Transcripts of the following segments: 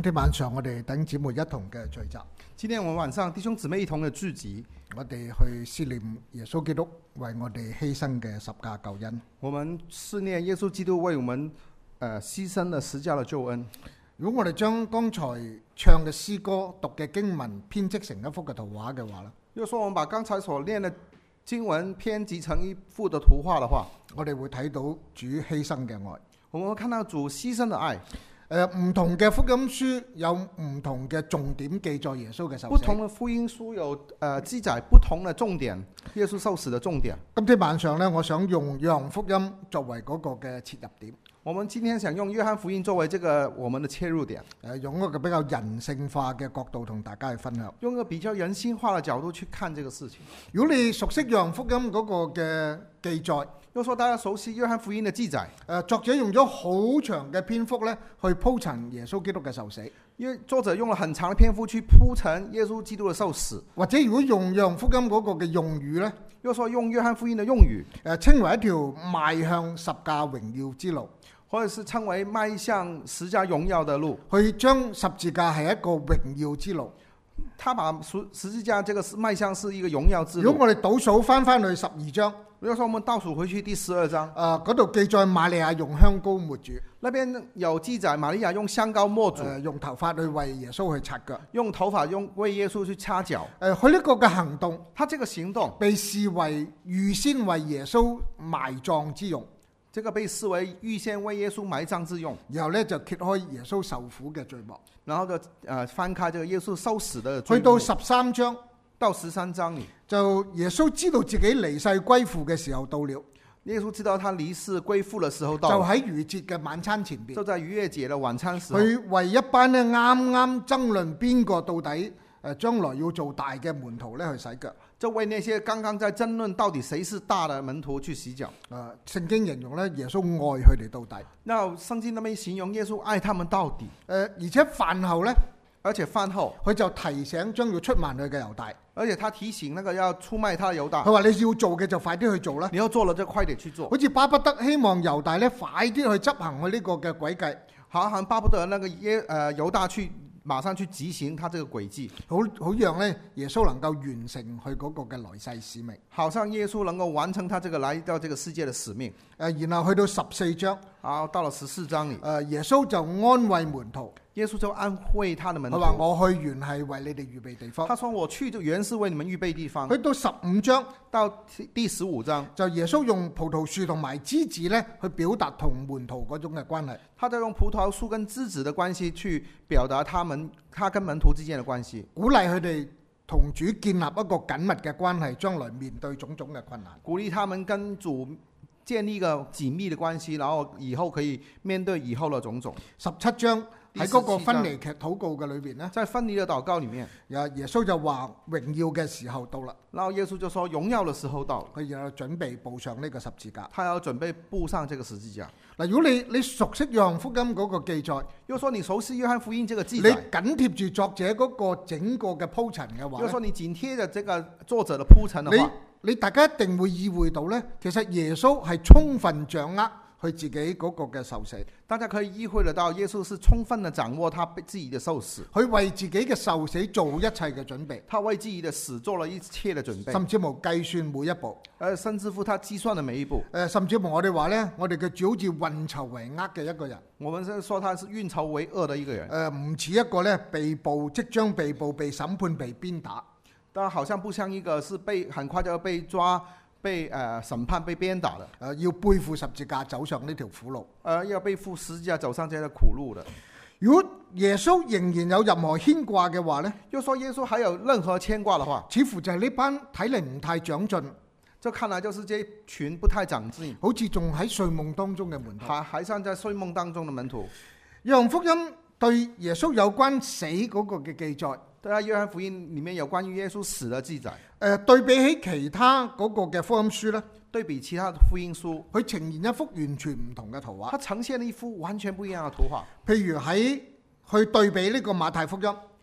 天晚上我哋弟兄姊妹一同嘅聚集， 今天我們晚上弟兄姊妹一同的聚集， 我哋去思念耶穌基督為我哋犧牲嘅十架救恩。 我們思念耶穌基督為我們犧牲了十架的救恩。 如果我哋將剛才唱嘅詩歌、讀嘅經文編織成一幅嘅圖畫嘅話咧， 如果說我們把剛才所念的經文編輯成一幅的圖畫的話， 我哋會睇到主犧牲嘅愛。 我們會看到主犧牲的愛。 唔同嘅福音書有唔同嘅重點記載耶穌嘅受死。 不同的福音書有記載不同的重點，耶穌受死的重點。 今天晚上呢，我想用約翰福音作為嗰個嘅切入點。 我們今天想用約翰福音作為這個我們的切入點， 用一個比較人性化嘅角度同大家去分享。 用一個比較人性化的角度去看這個事情。 如果你熟悉約翰福音嗰個嘅記載， 如果說大家熟悉約翰福音的記載， 作者用咗好長嘅篇幅咧去鋪陳耶穌基督嘅受死。 因為作者用了很長的篇幅去鋪陳耶穌基督的受死。 或者如果用約翰福音嗰個嘅用語咧， 如果說用約翰福音的用語， 稱為一條邁向十架榮耀之路， 或者是稱為邁向十架榮耀的路， 去將十字架係一個榮耀之路。 他把十字架這個邁向是一個榮耀之路。 如果我哋倒數翻去12章， 如果說我們倒數回去第12章， 嗰度記載瑪利亞用香膏抹主， 那邊有記載瑪利亞用香膏抹主， 用頭髮去為耶穌去擦腳， 用頭髮為耶穌去擦腳。 佢呢個嘅行動， 他這個行動被視為預先為耶穌埋葬之用。 這個被視為預先為耶穌埋葬之用， 然後咧就揭開耶穌受苦嘅序幕， 然後就翻開這個耶穌受死的序幕。 去到13章， 到13章裏， 就耶穌知道自己離世歸父嘅時候到了。 耶穌知道他離世歸父的時候到了， 就喺逾節嘅晚餐前邊， 就在逾越節的晚餐時候， 佢為一班咧啱啱爭論邊個到底將來要做大嘅門徒咧去洗腳。 就為那些剛剛在爭論到底誰是大的門徒去洗腳。 聖經形容咧，耶穌愛佢哋到底。 那聖經那邊形容耶穌愛他們到底。 而且飯後咧，佢就提醒將要出賣佢嘅猶大。 而且他提醒那個要出賣他的猶大。 佢話你要做嘅就快啲去做啦。 你要做了就快點去做。 好似巴不得希望猶大咧快啲去執行佢呢個嘅詭計。 好像巴不得那個猶大去馬上去執行他這個詭計， 好讓咧耶穌能夠完成佢嗰個嘅來世使命。 好像耶穌能夠完成他這個來到這個世界的使命。 然後去到14章， 到了14章裏， 耶穌就安慰門徒。 耶穌就安慰他的門徒。 佢話我去原係為你哋預備地方。 他說我去就原是為你們預備地方。 去到15章， 到第15章， 就耶穌用葡萄樹同埋枝子咧去表達同門徒嗰種嘅關係。 他在用葡萄樹跟枝子的關係去表達他跟門徒之間的關係， 鼓勵佢哋同主建立一個緊密嘅關係，將來面對種種嘅困難。 鼓勵他們跟主建立一個緊密的關係，然後以後可以面對以後的種種。 17章喺嗰個分離劇禱告嘅裏邊咧， 在分離的禱告裏面， 耶穌就話榮耀嘅時候到啦。 然後耶穌就說榮耀的時候到了， 佢要準備步上呢個十字架。 他要準備步上這個十字架。 嗱，如果你熟悉約翰福音嗰個記載， 如果說你熟悉約翰福音這個記載， 你緊貼住作者嗰個整個嘅鋪陳嘅話， 如果說你緊貼着這個作者的鋪陳的話， 你大家一定會意會到咧，其實耶穌係充分掌握佢自己嗰個嘅受死。 大家可以意會得到，耶穌是充分的掌握他自己的受死， 佢為自己嘅受死做一切嘅準備， 他為自己的死做了一切的準備， 甚至乎計算每一步， 甚至乎他計算的每一步， 甚至乎我哋話咧，我哋嘅主好似運籌帷幄嘅一個人， 我們是說他是運籌帷幄的一個人， 唔似一個咧即將被捕、被審判、被鞭打， 但好像不像一個是很快就要被抓、被審判、被鞭打的， 要背負十字架走上呢條苦路， 要背負十字架走上這條苦路的。 如果耶穌仍然有任何牽掛嘅話呢， 就說耶穌還有任何牽掛的話， 似乎就係呢班睇嚟唔太長進， 就看來就是這群不太長進， 好似仲喺睡夢當中嘅門徒， 還像在睡夢當中的門徒。 約翰福音對耶穌有關死嗰個嘅記載， 對啊，約翰福音裏面有關於耶穌死的記載。 對比起其他嗰個嘅福音書呢， 對比其他的福音書， 佢呈現一幅完全唔同嘅圖畫。 它呈現了一幅完全不一樣的圖畫。 譬如去對比呢個馬太福音，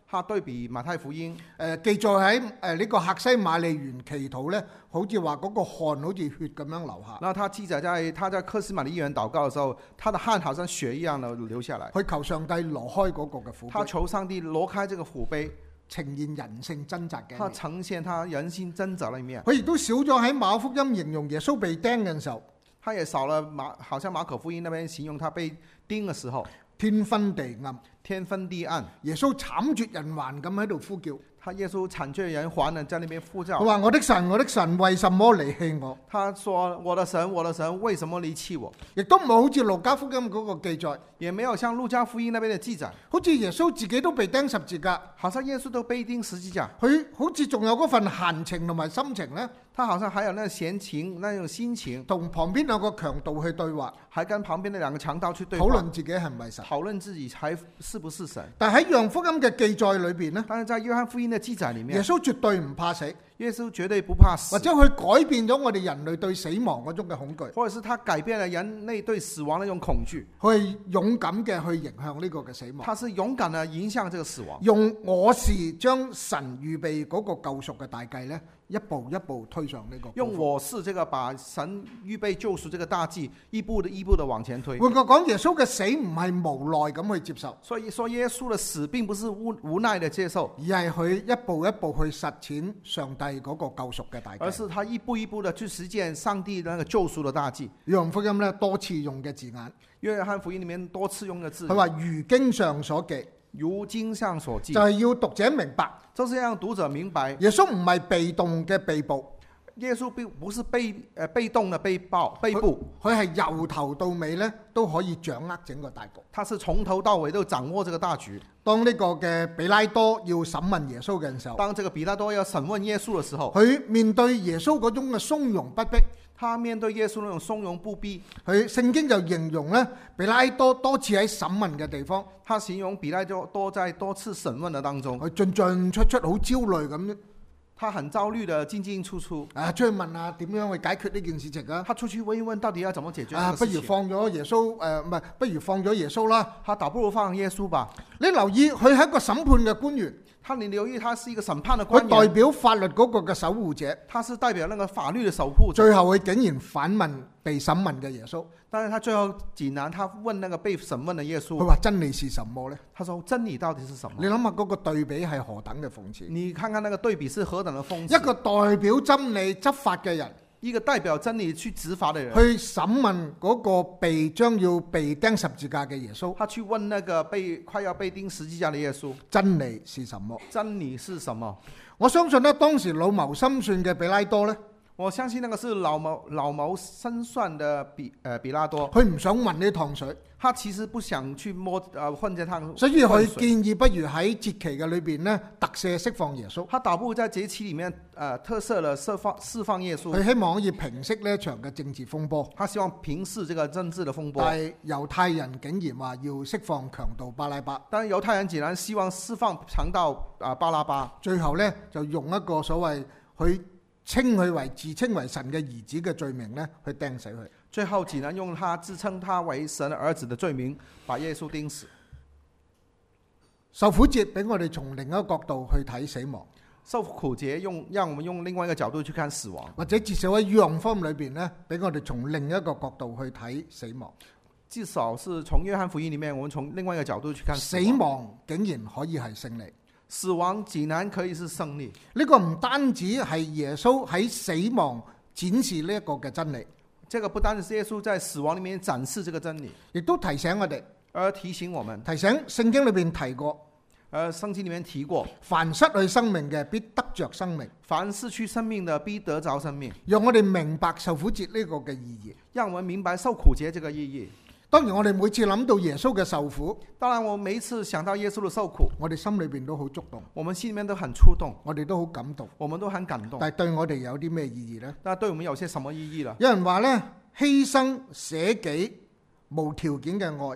他對比馬太福音， 記載喺呢個客西馬利園祈禱呢，好似話嗰個汗好似血咁樣流下， 然後他記載他在克西馬尼園禱告的時候，他的汗好像血一樣的流下來， 去求上帝挪開嗰個嘅苦他杯， 求上帝挪開這個苦杯， 呈現人性掙扎嘅一他面。 呈現他人性掙扎的一面。 佢亦都少咗喺馬可福音形容耶穌被釘嘅時候， 他也少了好像馬可福音那邊形容他被釘的時候， 天昏地暗， 天昏地暗， 耶穌慘絕人寰咁喺度呼叫， 他耶穌慘絕人寰的在那邊呼叫佢。話：我的神，我的神，為什麼離棄我？ 他說：我的神，我的神，為什麼離棄我？ 亦都冇好似路加福音嗰個記載， 也沒有像路加福音那邊的記載， 好似耶穌自己都被釘十字架， 好像耶穌都被釘十字架， 佢好似仲有嗰份閒情同埋心情呢， 他好像還有那閒情，那種心情， 同旁邊兩個強盜去對話， 還跟旁邊的兩個強盜去對話， 討論自己係唔係神。 討論自己還是不是神。 但喺約翰福音嘅記載裏邊呢， 但是在約翰福音的記載裡耶面， 穌絕對唔怕死， 耶穌絕對不怕死或，者佢改變咗我哋人類對死亡嗰種嘅恐懼， 或者是他改變了人類對死亡的那種恐懼， 佢係勇敢嘅去迎向呢個嘅死亡， 他是勇敢的迎向這個死亡， 用我是將神預備嗰個救贖嘅大計呢，一步一步推上呢個高峰。 用我是這個把神預備救贖這個大計，一步的往前推。 換句講，耶穌嘅死唔係無奈咁去接受， 所以說耶穌的死並不是無奈的接受， 而係佢一步一步去實踐上帝嗰個救贖嘅大計。 而是他一步一步的去實踐上帝那個救贖的大計。 約翰福音呢多次用嘅字眼， 約翰福音裡面多次用的字， 佢話如經上所記， 如經上所記， 就係要讀者明白， 就是讓讀者明白， 耶穌唔係被動嘅被捕， 耶穌並不是被動的被捕， 佢係由頭到尾呢都可以掌握整個大局。 他是從頭到尾都掌握這個大局。 當呢個嘅比拉多要審問耶穌嘅時候， 當這個比拉多要審問耶穌的時候， 佢面對耶穌嗰種嘅從容不迫， 他面對耶穌那種從容不迫， 佢聖經就形容呢，比拉多多次喺審問嘅地方， 他形容比拉多在多次審問的當中， 佢進進出出好焦慮咁， 他很焦慮的進進出出， 出去問下點樣去解決呢件事情啊？ 他出去問一問到底要怎麼解決這個不事情。 如放咗耶穌唔係，不如放咗耶穌啦。 他倒不如放耶穌吧。 你留意佢係一個審判嘅官員， 你留意他是一個審判的佢官員， 代表法律嗰個嘅守護者， 他是代表那個法律的守護者。 最後佢竟然反問被審問嘅耶穌， 但是他最後竟然他問那個被審問的耶穌， 佢話真理是什麼呢？ 他說真理到底是什麼？ 你諗下嗰個對比係何等嘅諷刺？ 你看看那個對比是何等的諷刺。 一個代表真理執法嘅人， 一個代表真理去執法的人， 去審問嗰個將要被釘十字架嘅耶穌， 他去問那個快要被釘十字架的耶穌， 真理是什麼？ 真理是什麼？ 我相信呢，當時老謀深算嘅比拉多呢， 我相信那個是老謀深算的比拉多， 佢唔想混呢趟水， 他其實不想去混這趟， 所以佢建議不如喺節期嘅裏邊呢，特赦釋放耶穌。 他倒不如在節期裡面特赦了釋放耶穌， 佢希望可以平息呢一場嘅政治風波。 他希望平息這個政治的風波。 但係猶太人竟然話要釋放強盜巴拉巴， 但猶太人竟然希望釋放強盜巴拉巴， 最後呢，就用一個所謂佢自稱為神嘅兒子嘅罪名呢，去釘死佢。 最後竟然用他自稱他為神兒子的罪名，把耶穌釘死。 受苦節俾我哋從另一個角度去睇死亡， 受苦節讓我們用另外一個角度去看死亡， 或者至少喺約翰福音裏邊呢，俾我哋從另一個角度去睇死亡。 至少是從約翰福音裡面，我們從另外一個角度去看死亡竟然可以係勝利， 死亡竟然可以是勝利。 呢個唔單止係耶穌喺死亡展示呢一個嘅真理， 這個不單是耶穌在死亡裡面展示這個真理， 亦都提醒我哋， 而提醒我們， 提醒聖經裏邊提過， 聖經裡面提過， 凡失去生命嘅必得着生命， 凡失去生命的必得着生命。 讓我哋明白受苦節呢個嘅意義。 讓我們明白受苦節這個意義。 當然我哋每次諗到耶穌嘅受苦， 當然我每一次想到耶穌的受苦， 我哋心裏邊都好觸動， 我們心裡面都很觸動， 我哋都好感動， 我們都很感動。 但係對我哋有啲咩意義呢？ 那對我們有些什麼意義呢？ 有人話呢，犧牲捨己無條件嘅愛，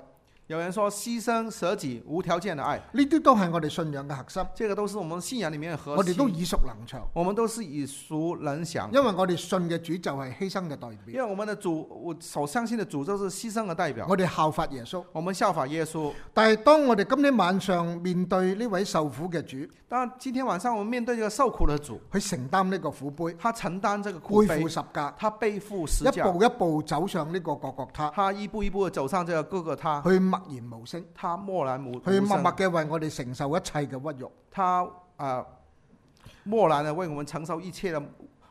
有人說犧牲捨己無條件的愛， 呢啲都係我哋信仰嘅核心。 這個都是我們信仰裡面的核我哋都心。 耳熟能詳， 我們都是耳熟能詳， 因為我哋信嘅主就係犧牲嘅代因表。 為我們的主，我所相信的主就是犧牲的代表。 我哋效法耶穌。 我們效法耶穌。 但係當我哋今天晚上面對呢位受苦嘅主， 當然今天晚上我們面對這個受苦的主， 去承擔呢個苦杯， 他承擔這個苦杯， 背負十架， 他背負十架， 一步一步走上呢個各各他， 他一步一步地走上這個各各他， 去默然無聲， 他默然無去默默聲， 嘅為我哋承受一切嘅屈辱。 他默然地為我們承受一切的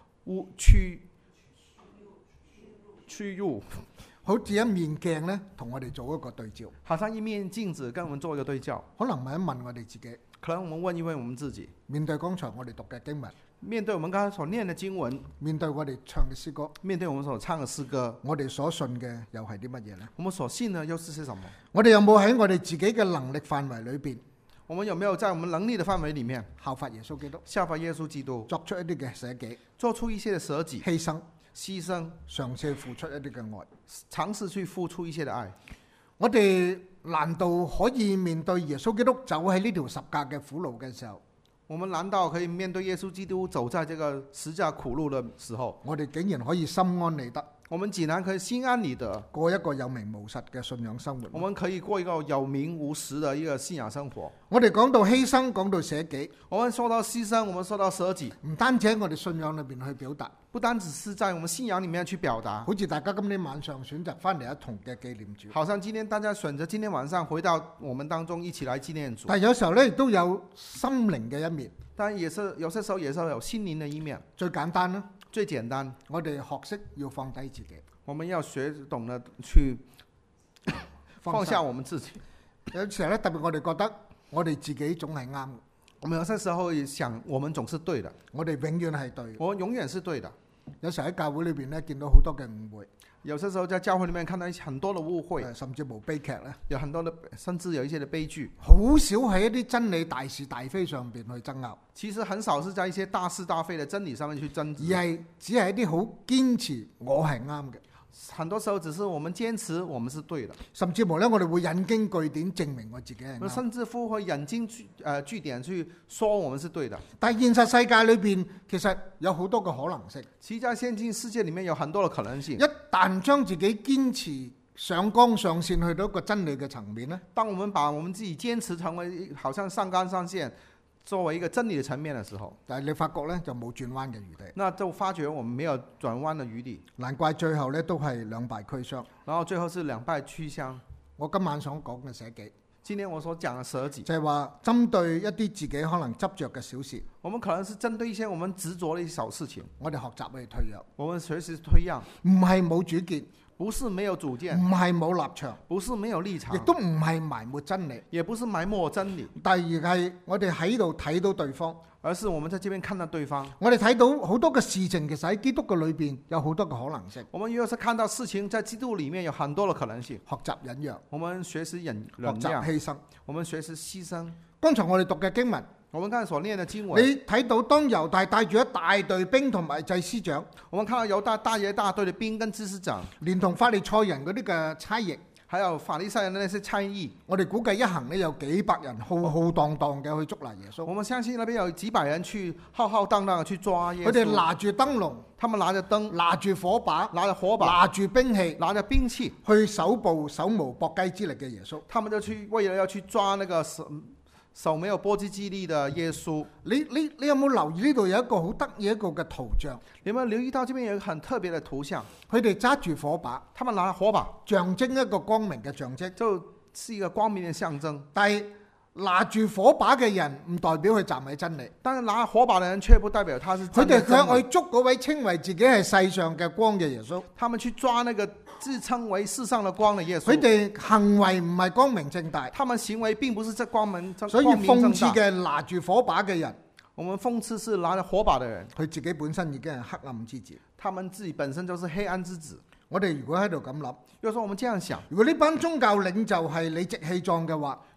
屈辱， 好似一面鏡呢，同我哋做一個對照。 好像一面鏡子跟我們做一個對照。 可能問一問我哋自己， 可能我們問一問我們自己， 面對剛才我哋讀嘅經文， 面對我們剛才所念的經文， 面對我哋唱嘅詩歌， 面對我們所唱的詩歌， 我哋所信嘅又係啲乜嘢呢？ 我們所信的又是些什麼？ 我哋有冇喺我哋自己嘅能力範圍裏邊， 我們有沒有在我們能力的範圍裡面效法耶穌基督， 效法耶穌基督， 作出一啲嘅捨己、 做出一些的捨己、 犧牲， 犧牲， 嘗試付出一啲嘅愛？ 嘗試去付出一些的愛。 我哋難道可以面對耶穌基督走喺呢條十架嘅苦路嘅時候， 我們難道可以面對耶穌基督走在這個十架苦路的時候， 我哋竟然可以心安理得， 我們竟然可以心安理得過一個有名無實嘅信仰生活？ 我們可以過一個有名無實的一個信仰生活。 我哋講到犧牲，講到捨己， 我們說到犧牲，我們說到捨己， 唔單止喺我哋信仰裏邊去表達， 不單只是在我們信仰裡面去表達。 好似大家今天晚上選擇翻嚟一同嘅紀念主， 好像今天大家選擇今天晚上回到我們當中一起來紀念主。 但係有時候咧亦都有心靈嘅一面。 但也是有些時候也是有心靈的一面。 最簡單啦， 最簡單， 我哋學識要放低自己， 我們要學懂得去放下我們自己。 有時候咧，特別我哋覺得我哋自己總係啱， 我們有些時候想我們總是對的， 我哋永遠係對。 我永遠是對的。 有時候喺教會裏邊咧，見到好多嘅誤會， 有些時候在教會裡面看到很多的誤會， 甚至無悲劇咧， 有很多的，甚至有一些的悲劇。 好少喺一啲真理大是大非上邊去爭拗， 其實很少是在一些大是大非的真理上面去爭執， 而係只係一啲好堅持我係啱嘅。 很多時候只是我們堅持我們是對的， 甚至乎咧，我哋會引經據典證明我自己係啱。 甚至乎會引經據典去說我們是對的。 但係現實世界裏邊，其實有好多嘅可能性。 其實在現今世界裡面有很多的可能性。 一旦將自己堅持上綱上線去到一個真理嘅層面咧， 當我們把我們自己堅持成為好像上綱上線，作為一個真理的層面的時候， 但係你發覺咧就冇轉彎嘅餘地。 那就發覺我們沒有轉彎的餘地， 難怪最後咧都係兩敗俱傷。 然後最後是兩敗俱傷。 我今晚想講嘅捨己， 今天我所講的捨己， 就係話針對一啲自己可能執着嘅小事， 我們可能是針對一些我們執着的一些小事情， 我哋學習去退讓， 我們隨時退讓， 唔係冇主見， 不是沒有主見， 唔係冇立場， 不是沒有立場， 亦都唔係埋沒真理， 也不是埋沒真理， 第二係我哋喺度睇到對方， 而是我們在這邊看到對方。 我哋睇到好多嘅事情，其實喺基督嘅裏邊有好多嘅可能性。 我們若是看到事情在基督裡面有很多的可能性， 學習忍讓， 我們學習忍學讓， 習犧牲。 我們學習犧牲。 剛才我哋讀嘅經文， 我們剛才所念的經文， 你睇到當猶大帶住一大隊兵同埋祭司長， 我們看到猶大大爺大隊的兵跟祭司長， 連同法利賽人嗰啲嘅差役， 還有法利賽人的那些差役， 我哋估計一行呢有幾百人浩浩蕩蕩嘅去捉拿耶穌。 我們相信那邊有幾百人去浩浩蕩蕩的去抓耶穌。 佢哋拿住燈籠， 他們拿着燈， 拿住火把， 拿着火把， 拿住兵器， 拿着兵器， 去手無搏雞之力嘅耶穌。 他們就去為了要去抓那個手沒有搏擊之力的耶穌。 你有冇留意呢度有一個好得意一個嘅圖像？ 你有沒有留意到這邊有一個很特別的圖像？ 佢哋揸住火把， 他們拿火把， 象徵一個光明嘅象徵， 就是一個光明的象徵。 但係拿住火把嘅人唔代表佢站喺真理， 但是拿火把的人卻不代表他是真理。 佢哋向去捉嗰位稱為自己係世上嘅光嘅耶穌， 他們去抓那個自稱為世上的光的耶穌。 佢哋行為唔係光明正大， 他們行為並不是這光明正大。 所以諷刺嘅拿住火把嘅人， 我們諷刺是拿着火把的人， 佢自己本身已經係黑暗之子， 他們自己本身就是黑暗之子。 我哋如果喺度咁諗， 要說我們這樣想， 如果呢班宗教領袖係理直氣壯嘅話，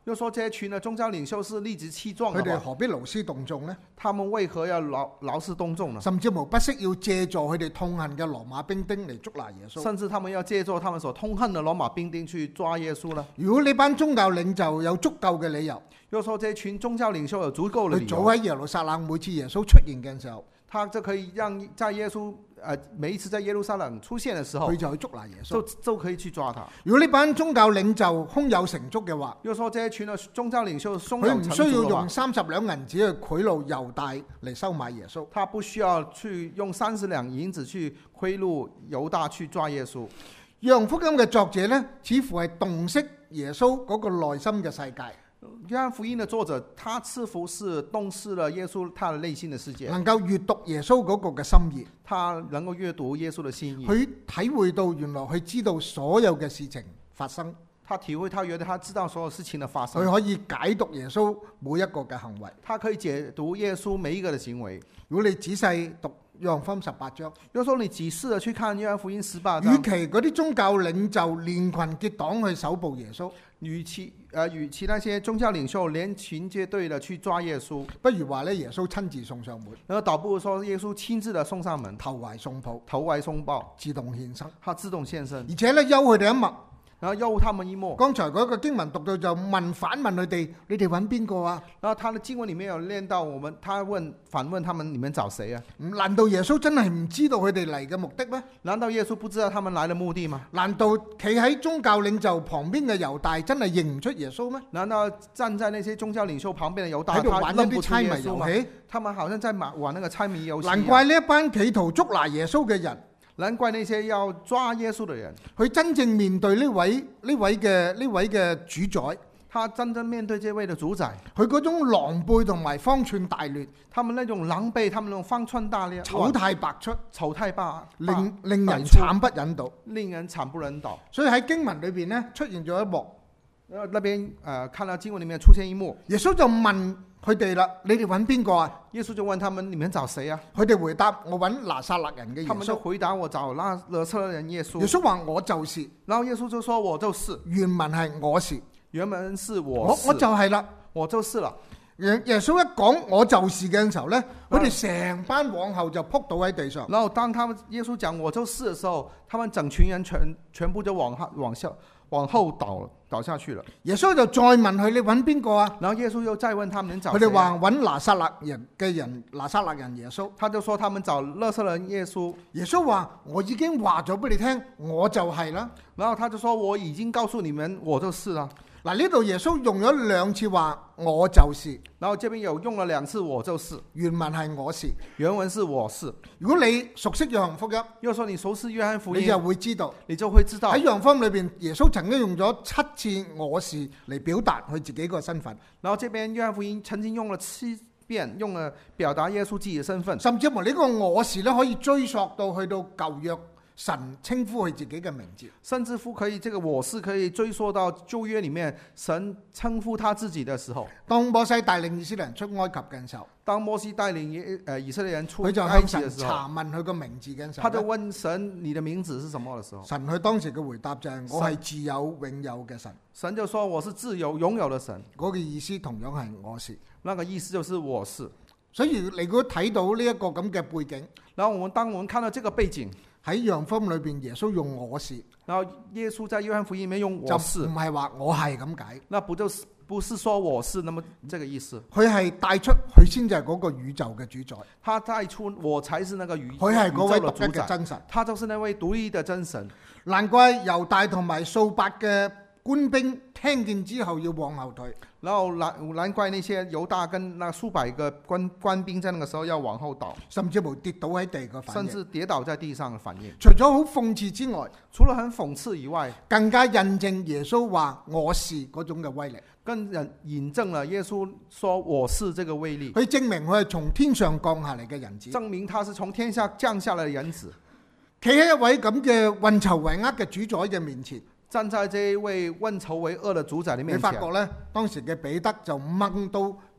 又說這群的宗教領袖是理直氣壯佢哋的話， 何必勞師動眾呢？ 他們為何要勞師動眾呢？ 甚至乎不惜要借助佢哋痛恨嘅羅馬兵丁嚟捉拿耶穌。 甚至他們要借助他們所痛恨的羅馬兵丁去抓耶穌呢？ 如果呢班宗教領袖有足夠嘅理由， 又說這群宗教領袖有足夠的理佢早由， 喺耶路撒冷每次耶穌出現嘅時候， 他就可以讓在耶穌每一次在耶路撒冷出現的時候佢，就去捉拿耶穌。 就可以去抓他。 如果呢班宗教領袖胸有成竹嘅話， 又說這群的宗教領袖胸佢唔有成需要用竹的話， 30兩銀子去賄賂猶大嚟收買耶穌。 他不需要去用30兩銀子去賄賂猶大去抓耶穌。 約翰福音嘅作者呢，似乎係洞悉耶穌嗰個內心嘅世界， 約翰福音的作者，他似乎是洞悉了耶穌他的內心的世界， 能夠閱讀耶穌嗰個嘅心意， 他能夠閱讀耶穌的心意， 佢體會到原來佢知道所有嘅事情發生， 他體會他覺得他知道所有事情的發生， 佢可以解讀耶穌每一個嘅行為。 他可以解讀耶穌每一個的行為。 如果你仔細讀約翰福音18章， 如果說你仔細的去看約翰福音18 與章， 其嗰啲宗教領袖連群結黨去搜捕耶穌， 與其那些宗教領袖連群結隊的去抓耶穌， 不如話咧耶穌親自送上門， 然後倒不如說耶穌親自的送上門， 投懷送抱， 投懷送抱， 自動獻身， 他自動獻身， 而且咧休佢哋一默。 然後悠他們一默。 剛才嗰個經文讀到就反問佢哋：你哋揾邊個啊？ 然後他的經文裡面有念到他反問他們：你們找誰啊？ 難道耶穌真係唔知道佢哋嚟嘅目的咩？ 難道耶穌不知道他們來的目的嗎？ 難道企喺宗教領袖旁邊嘅猶大真係認唔出耶穌咩？ 難道站在那些宗教領袖旁邊的猶大， 喺度玩一他認不出啲猜謎耶穌嗎？ 遊戲？ 他們好像在玩那個猜謎遊戲。 難怪呢一班企圖捉拿耶穌嘅人， 難怪那些要抓耶穌的人， 佢真正面對呢位嘅主宰， 他真正面對這位的主宰， 佢嗰種狼狽同埋方寸大亂， 他們那種狼狽，他們那種方寸大裂， 醜態百出， 醜態令人百出慘不忍睹。 令人慘不忍睹。 所以喺經文裏邊呢，出現咗一幕， 那邊看到經文裡面出現一幕， 耶穌就問佢哋啦：你哋揾邊個啊？ 耶穌就問他們：你們找誰啊？ 佢哋回答：我揾拿撒勒人嘅耶他們就穌。 回答：我找拿撒勒人耶耶穌。 穌話：我就是。 然後耶穌就說：我就是。 原文係我是， 原文是我我是， 就係啦。 我就是了。 耶穌一講我就是嘅時候呢，佢哋成班往後就撲倒喺地上。 然後當他們耶穌講我就是的時候，他們整群人全部就往後倒下去了。 耶穌就再問佢：你揾邊個啊？ 然後耶穌又再問他們找佢誰啊？ 哋話揾拿撒勒人耶穌。 他就說他們找拿撒勒人耶穌。 耶穌話：我已經話咗俾你聽，我就係啦。 然後他就說：我已經告訴你們，我就是了。 嗱，呢度耶穌用咗2次話我就是， 然後這邊有用了2次我就是， 原文係我是。 原文是我是。 如果你熟悉約翰福音， 又說你熟悉約翰福音， 你就會知道你就會知道喺約翰福音裏邊，耶穌曾經用咗7次我是嚟表達佢自己個身份， 然後這邊約翰福音曾經用了7遍，用了表達耶穌自己的身份， 甚至乎呢個我是咧可以追溯到去到舊約神稱呼佢自己嘅名字， 甚至乎可以這個我是可以追溯到舊約裡面神稱呼他自己的時候。 當摩西帶領以色列人出埃及嘅時候， 當摩西帶領以色列人出佢就埃向神及的時候， 查問佢個名字嘅時候他就呢， 問神你的名字是什麼的時候， 神佢當時嘅回答就係：我係自有永有嘅神。 神就說我是自由擁有的神， 嗰個意思同樣係我是。 那個意思就是我是。 所以你如果睇到呢一個咁嘅背景， 然後當我們看到這個背景， 喺約翰福音裏邊，耶穌用我是， 然後耶穌在約翰福音裡面用就我是， 唔係話我係咁解， 那不是說我是那麼這個意思， 佢係帶出佢先就係嗰個宇宙嘅主宰， 他帶出我才是那個宇宙佢係嗰位獨一嘅的主宰， 真神。 他就是那位獨一的真神。 難怪猶大同埋數百嘅官兵聽見之後要往後退， 然後難怪那些猶大跟那數百個官兵在那個時候要往後倒， 甚至乎跌倒喺地嘅反應。 甚至跌倒在地上的反應。 除咗好諷刺之外， 除了很諷刺以外， 更加印證耶穌話我是嗰種嘅威力。 更引證了耶穌說我是這個威力， 佢證明佢係從天上降下嚟嘅人子， 證明他是從天下降下來的人子， 企喺一位咁嘅運籌帷幄嘅主宰嘅面前。 站在這一位運籌帷幄的主宰的面前， 你發覺呢，當時嘅彼得就掹刀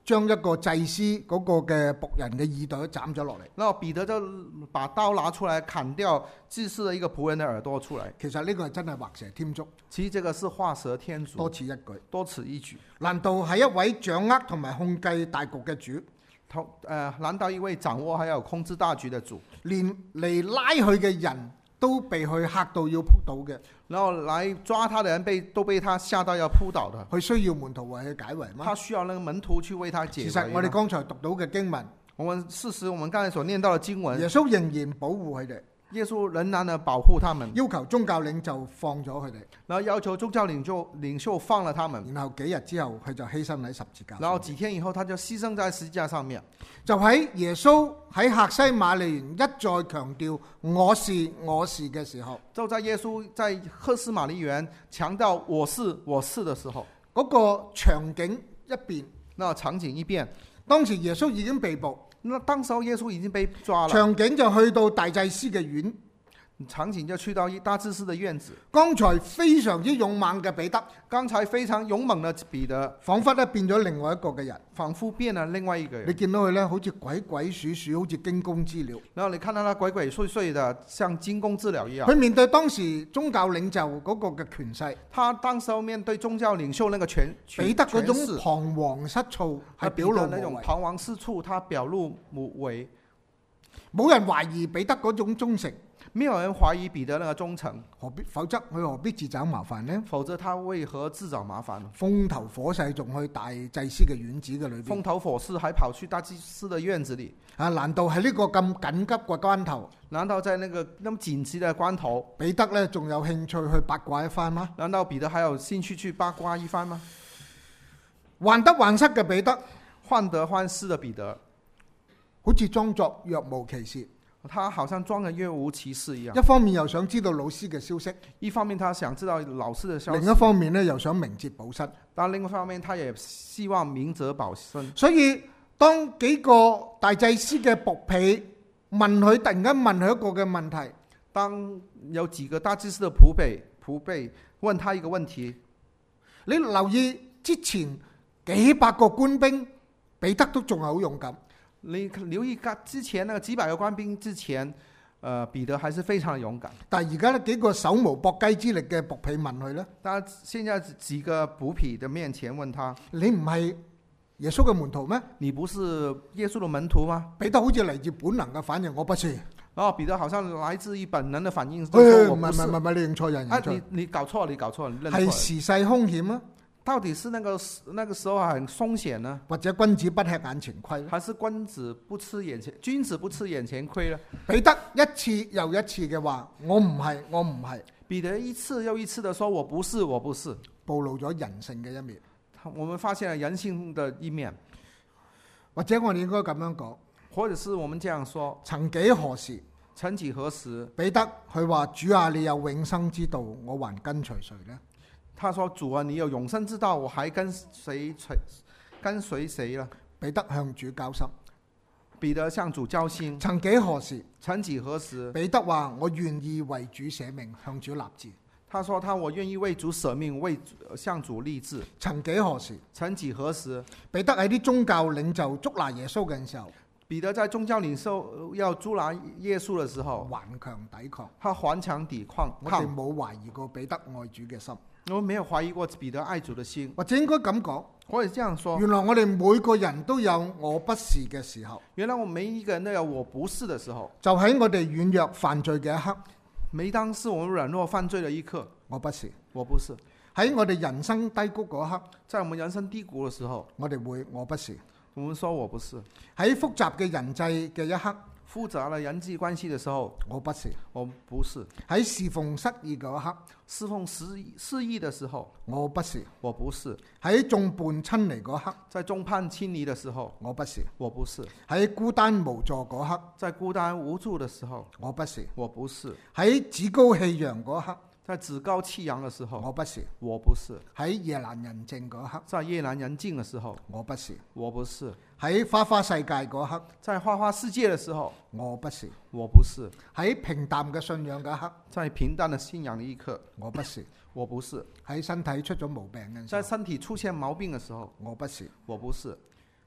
將一個祭司嗰個嘅僕人嘅耳朵斬咗落嚟。 然後彼得就把刀拿出來砍掉祭司的一個僕人的耳朵出來。 其實呢個係真係畫蛇添足， 其實這個是畫蛇添足， 多此一舉。 多此一舉。 難道係一位掌握同埋控制大局嘅主， 難道一位掌握還有控制大局的主， 連嚟拉佢嘅人都被佢嚇到要撲倒嘅？ 然後來抓他的人都被他嚇到要撲倒的？ 佢需要門徒為佢解圍嗎？ 他需要那個門徒去為他解圍。 其實我哋剛才讀到嘅經文， 我們剛才所念到的經文， 耶穌仍然保護佢哋， 耶穌仍然的保護他們， 要求宗教領袖放咗佢哋， 然後要求宗教領袖放了他們， 然後幾日之後佢就犧牲喺十字架上， 然後幾天以後他就犧牲在十字架上面。 就喺耶穌喺客西馬尼園一再強調我是嘅時候， 就在耶穌在客西馬尼園強調我是的時候， 嗰個場景一變， 那場景一變， 當時耶穌已經被捕， 那當時候耶穌已經被抓了， 場景就去到大祭司嘅院， 場景就去到大祭司的院子。 剛才非常之勇猛嘅彼得， 剛才非常勇猛的彼得， 彷彿咧變咗另外一個嘅人， 仿佛變了另外一個人。 你見到佢咧好似鬼鬼祟祟，好似驚弓之鳥。 然後你看到他鬼鬼祟祟的，像驚弓之鳥一樣。 佢面對當時宗教領袖嗰個嘅權勢， 他當時候面對宗教領袖那個彼得嗰種權勢彷徨失措係表露那種無遺， 彷徨失措，他表露無遺。 冇人懷疑彼得嗰種忠誠， 沒有人懷疑彼得那個忠誠， 否則佢何必自找麻煩呢？ 否則他為何自找麻煩？ 風頭火勢仲去大祭司嘅院子嘅裏邊， 風頭火勢還跑去大祭司的院子裏。 啊，難道係呢個咁緊急嘅關頭， 難道在那麼緊急的關頭， 彼得呢仲有興趣去八卦一番嗎？ 難道彼得還有興趣去八卦一番嗎？ 患得患失嘅彼得， 患得患失的彼得， 好似裝作若無其事， 他好像裝得若無其事一樣。 一方面又想知道老師嘅消息， 一方面他想知道老師的消息， 另一方面呢又想明哲保身。 但另一方面他也希望明哲保身。 所以當幾個大祭司嘅僕婢問佢，突然間問佢一個嘅問題， 當有幾個大祭司的僕婢問他一個問題， 你留意之前幾百個官兵，彼得都仲係好勇敢。 你留意之前那個幾百個官兵之前，彼得還是非常勇敢。 但係而家呢幾個手無縛雞之力嘅僕婢問佢呢， 但現在幾個僕婢的面前問他： 你唔係耶穌嘅門徒咩？ 你不是耶穌的門徒嗎？ 彼得好似嚟自本能嘅反應，我不是。 然後彼得好像來自於本能的反應， 唔係，你認錯人。 你搞錯，你認錯。 係時勢兇險啊！ 到底是那個時候很兇險呢？ 或者君子不吃眼前虧？ 還是君子不吃眼前虧呢？ 彼得一次又一次嘅話，我唔係。 彼得一次又一次的說我不是， 暴露咗人性嘅一面。 我們發現了人性的一面。 或者我哋應該咁樣講， 或者是我們這樣說： 曾幾何時，彼得佢話主啊，你有永生之道，我還跟隨誰呢？ 他說主啊，你有永生之道，我還跟隨誰呢？ 彼得向主交心。 彼得向主交心。 曾幾何時，彼得話我願意為主捨命，向主立志。 他說我願意為主捨命，向主立志。 曾幾何時，彼得喺啲宗教領袖捉拿耶穌嘅時候， 彼得在宗教領袖要捉拿耶穌的時候， 頑強抵抗。 他頑強抵抗。 我哋冇懷疑過彼得愛主嘅心。 我沒有懷疑過彼得愛主的心。 或者應該咁講， 或者這樣說， 原來我哋每個人都有我不是嘅時候。 原來我每一個人都有我不是的時候。 就喺我哋軟弱犯罪嘅一刻， 每當是我們軟弱犯罪的一刻， 我不是。喺我哋人生低谷嗰刻， 在我們人生低谷的時候， 我哋會我不是。 我們說我不是。 喺複雜嘅人際嘅一刻， 複雜的人際關係的時候， 我不是。喺侍奉失意嗰一刻， 侍奉失意的時候， 我不是。喺眾叛親離嗰刻， 在眾叛親離的時候， 我不是。 喺孤單無助嗰刻， 在孤單無助的時候， 我不是。 喺趾高氣揚嗰刻， 在趾高氣揚的時候， 我不是。喺夜闌人靜嗰刻， 在夜闌人靜的時候， 我不是。 喺花花世界嗰刻， 在花花世界的時候， 我不是。喺平淡嘅信仰嗰刻， 在平淡的信仰的一刻， 我不是。 喺身體出咗毛病嘅時候，在身體出現毛病的時候， 我不是。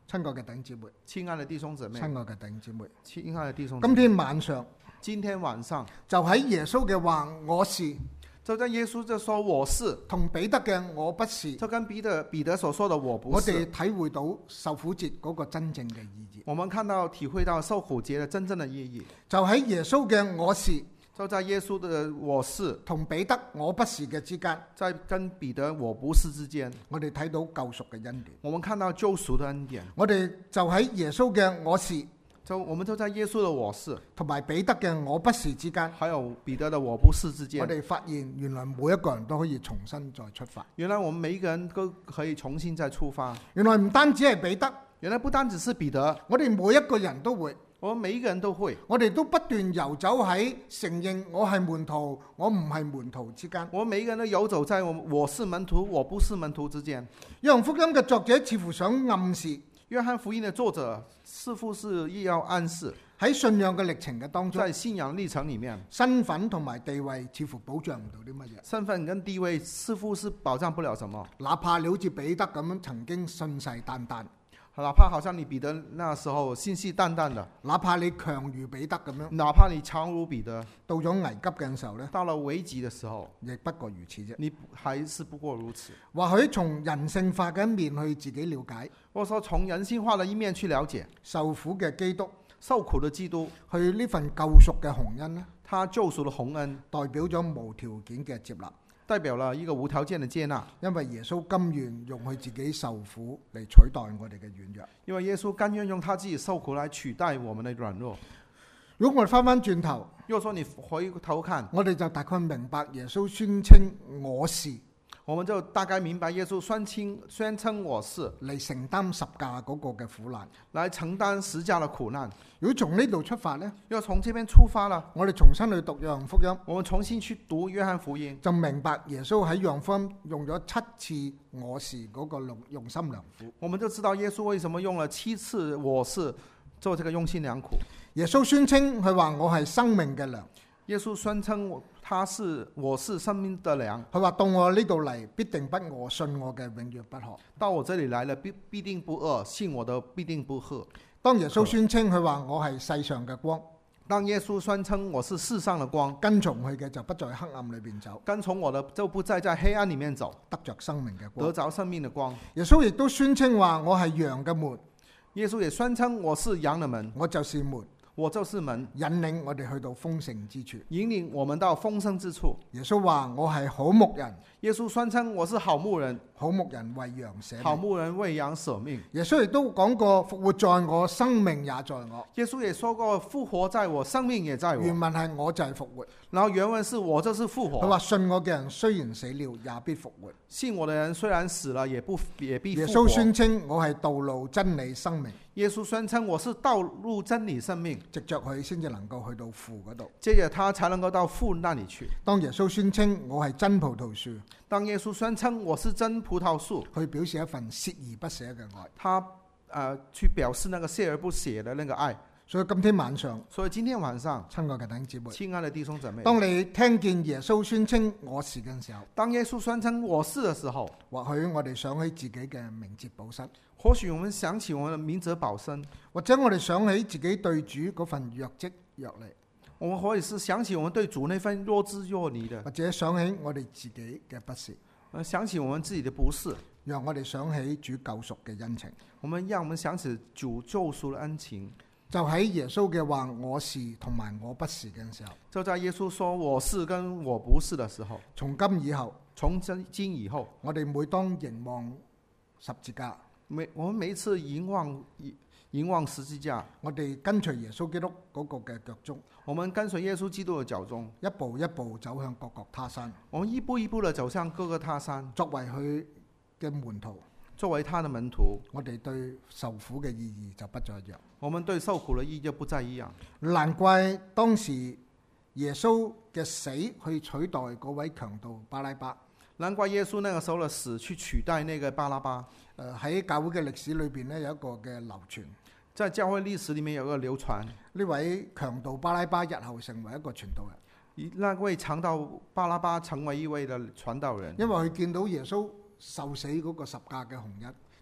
親愛嘅弟兄姊妹， 親愛的弟兄姊妹， 親愛嘅弟兄姊妹， 親愛的弟兄姊今妹， 天晚上今天晚上就喺耶穌嘅話我是就在耶穌就說我是， 同彼得嘅我不是， 就跟彼得所說的我不我是， 哋體會到受苦節嗰個真正嘅意義。 我們體會到受苦節的真正的意義， 就喺耶穌嘅我是就在耶穌的我是同彼得我不是嘅之間， 在跟彼得我不是之間， 我哋睇到救贖嘅恩典。 我們看到救贖的恩典。 我哋就喺耶穌嘅我是我們就在耶穌的我是同埋彼得嘅我不是之間， 還有彼得的我不是之間， 我哋發現原來每一個人都可以重新再出發。 原來我們每一個人都可以重新再出發。 原來唔單止係彼得， 原來不單只是彼得， 我哋每一個人都會， 我們每一個人都會， 我哋都不斷遊走喺承認我係門徒，我唔係門徒之間。 我們每一個人都遊走在我是門徒，我不是門徒之間。 約翰福音嘅作者似乎想暗示， 約翰福音的作者似乎是要暗示， 喺信仰嘅歷程嘅當中， 在信仰歷程裡面， 身份同埋地位似乎保障唔到啲乜嘢。 身份跟地位似乎是保障不了什麼。 哪怕你好似彼得咁樣曾經信誓旦旦， 哪怕好像你彼得那時候信誓旦旦的， 哪怕你強如彼得咁樣， 哪怕你強如彼得， 到咗危急嘅時候呢， 到了危急的時候， 亦不過如此啫。 你還是不過如此。 或許從人性化嘅一面去自己了解， 或者說從人性化的一面去了解受苦嘅基督， 受苦的基督， 去呢份救贖嘅洪恩呢， 他救贖的洪恩代表咗無條件嘅接納， 代表了一個無條件的接納， 因為耶穌甘願用佢自己受苦嚟取代我哋嘅軟弱。 因為耶穌甘願用他自己受苦來取代我們的軟弱。 如果我哋翻翻轉頭， 如果說你回頭看， 我哋就大概明白耶穌宣稱我是我們就大概明白耶穌宣稱我是嚟承擔十架嗰個嘅苦難。 來承擔十架的苦難。 如果從呢度出發呢， 要從這邊出發了， 我哋重新去讀約翰福音， 我們重新去讀約翰福音， 就明白耶穌喺約翰福音用咗7次我是嗰個用心良苦。 我們就知道耶穌為什麼用了7次我是做這個用心良苦。 耶穌宣稱佢話我係生命嘅糧， 耶穌宣稱我是生命的糧。 佢話到我呢度嚟必定不餓，信我嘅永遠不渴。 到我這裡來了必定不餓，信我的必定不渴。 當耶穌宣稱佢話我係世上嘅光， 當耶穌宣稱我是世上的光， 跟從佢嘅就不在黑暗裏邊走， 跟從我的就不再在黑暗裡面走， 得着生命嘅光。 得着生命的光。 耶穌亦都宣稱話我係羊嘅門， 耶穌也宣稱我是羊的門， 我就是門， 我就是門， 引領我哋去到豐盛之處。 引領我們到豐盛之處。 耶穌話我係好牧人， 耶穌宣稱我是好牧人， 好牧人為羊捨好命。 牧人為羊捨命。 耶穌亦都講過復活在我，生命也在我。 耶穌也說過復活在我，生命也在我。 原文係我就係復活。 然後原文是我就是復活。 佢話信我嘅人雖然死了，也必復活。 信我的人雖然死了，也必復活。 耶穌宣稱我係道路、真理、生命。 耶穌宣稱我是道路、真理、生命， 藉着佢先至能夠去到父嗰度。 接着他才能夠到父那裡去。 當耶穌宣稱我係真葡萄樹， 當耶穌宣稱我是真葡萄樹， 去表示一份鍥而不捨嘅愛。 他去表示那個鍥而不捨的那個愛。 所以今天晚上， 所以今天晚上， 親愛嘅弟兄姊妹， 親愛的弟兄姊妹， 當你聽見耶穌宣稱我是嘅時候， 當耶穌宣稱我是的時候， 或許我哋想起自己嘅明哲保身， 或許我們想起我們的明哲保身， 或者我哋想起自己對主嗰份若即若離， 我們或者是想起我們對主那份若即若離的， 或者想起我哋自己嘅不是， 想起我們自己的不是， 讓我哋想起主救贖嘅恩情。 讓我們想起主救贖的恩情。 就喺耶穌嘅話我是同埋我不是嘅時候， 就在耶穌說我是跟我不是的時候， 從今以後， 我哋每當凝望十字架， 我們每一次凝望十字架， 我哋跟隨耶穌基督嗰個嘅腳蹤， 我們跟隨耶穌基督的腳蹤， 一步一步走向各各他山， 我們一步一步地走向各個他山， 作為佢嘅門徒， 作為他的門徒， 我哋對受苦嘅意義就不再一樣。 我們對受苦的意義就不再一樣。 難怪當時耶穌嘅死去取代嗰位強盜巴拉巴。 難怪耶穌那個時候的死去取代那個巴拉巴。 喺教會嘅歷史裏邊呢，有一個嘅流傳， 在教會歷史裡面有一個流傳， 呢位強盜巴拉巴日後成為一個傳道人。 那位強盜巴拉巴成為一位的傳道人， 因為佢見到耶穌受死嗰個十架嘅紅恩，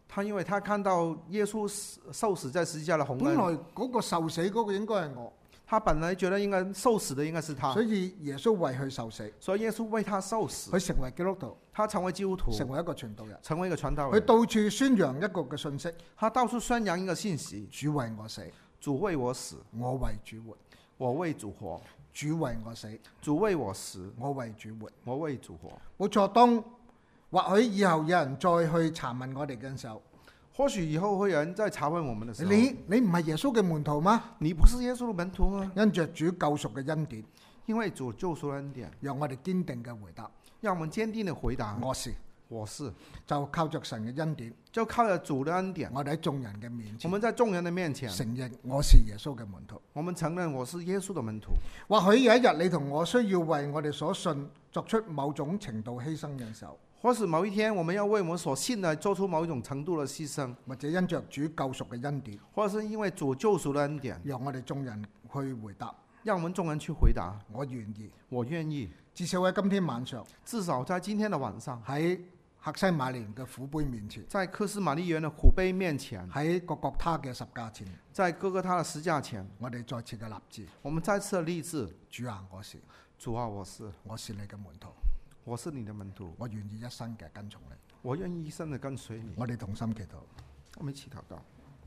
他因為他看到耶穌受死在十字架的洪本來恩， 嗰個受死嗰個應該係我， 他本來覺得應該受死的應該是他所，以耶穌為佢受死， 所以耶穌為他受死， 佢成為基督徒， 他成為基督徒， 成為一個傳道人， 成為一個傳道佢人， 到處宣揚一個嘅信息： 他到處宣揚一個信息： 主為我死， 主為我死， 我為主活； 我為主活； 主為我死， 主為我死， 我為主活。 我為主活。 冇錯，當或許以後有人再去查問我哋嘅時候， 或許以後會有人再查問我們的時候， 你唔係耶穌嘅門徒嗎？ 你不是耶穌的門徒嗎？ 因着主救贖嘅恩典， 因為主救贖的恩典， 讓我哋堅定嘅回答： 讓我們堅定的回答： 我是。 我是。 就靠着神嘅恩典， 就靠着主的恩典， 我哋喺眾人嘅面我前們在眾人的面前承認我是耶穌嘅門徒。 我們承認我是耶穌的門徒。 或許有一日你同我需要為我哋所信作出某種程度犧牲嘅時候， 或是某一天我們要為我們所信的做出某一種程度的犧牲， 或者因着主救贖嘅恩典， 或者是因為主救贖的恩典， 讓我哋眾人去回答： 讓我們眾人去回答： 我願意。 我願意。 至少喺今天晚上， 至少在今天的晚上， 喺客西馬尼嘅苦杯面前， 在客西馬尼園的苦杯面前， 喺各各他嘅十架前， 在哥哥他的十架前， 我哋再次嘅立志： 我們再次的立志： 主啊，我是， 主啊，我是， 我是你嘅門徒， 我是你的門徒， 我願意一生嘅跟從你。 我願意一生的跟隨你。 我哋同心祈禱。 我們一起禱告。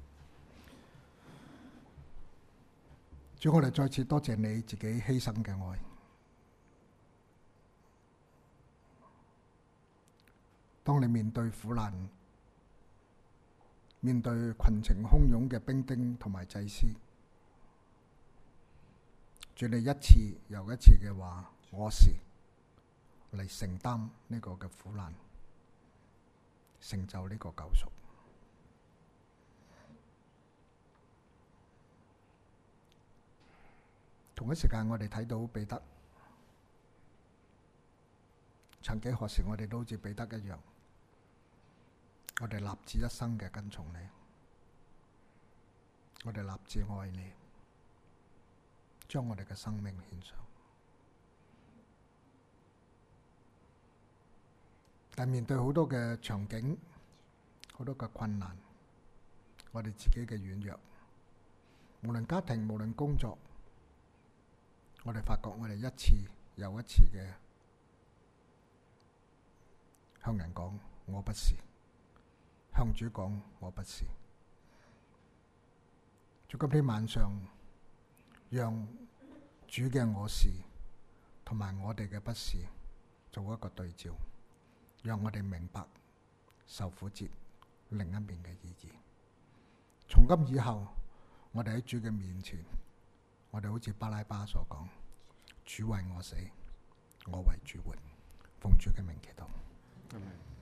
主，我哋再次多謝你自己犧牲嘅愛。當你面對苦難，面對群情洶湧嘅兵丁同埋祭司，主你一次又一次嘅話我是嚟承擔呢個嘅苦難，成就呢個救贖。同一時間，我哋睇到彼得，曾幾何時我哋都好似彼得一樣，我哋立志一生嘅跟從你，我哋立志愛你，將我哋嘅生命獻上。但面對好多嘅場景，好多嘅困難，我哋自己嘅軟弱，無論家庭，無論工作，我哋發覺我哋一次又一次嘅向人講我不是，向主講我不是。在今天晚上，讓主嘅我是同埋我哋嘅不是做一個對照，讓我哋明白受苦節另一面嘅意義。從今以後，我哋喺主嘅面前，我哋好似巴拉巴所講，主為我死，我為主活，奉主嘅名祈禱。